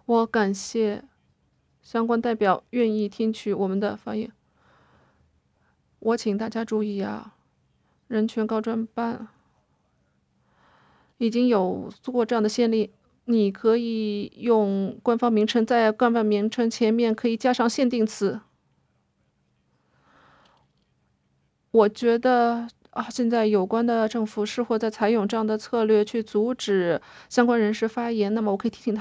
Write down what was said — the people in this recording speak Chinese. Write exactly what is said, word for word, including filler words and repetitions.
我感谢相关代表愿意听取我们的发言。我请大家注意啊，人权高专办已经有做过这样的先例，你可以用官方名称，在官方名称前面可以加上限定词。我觉得啊，现在有关的政府是否在采用这样的策略去阻止相关人士发言，那么我可以提醒他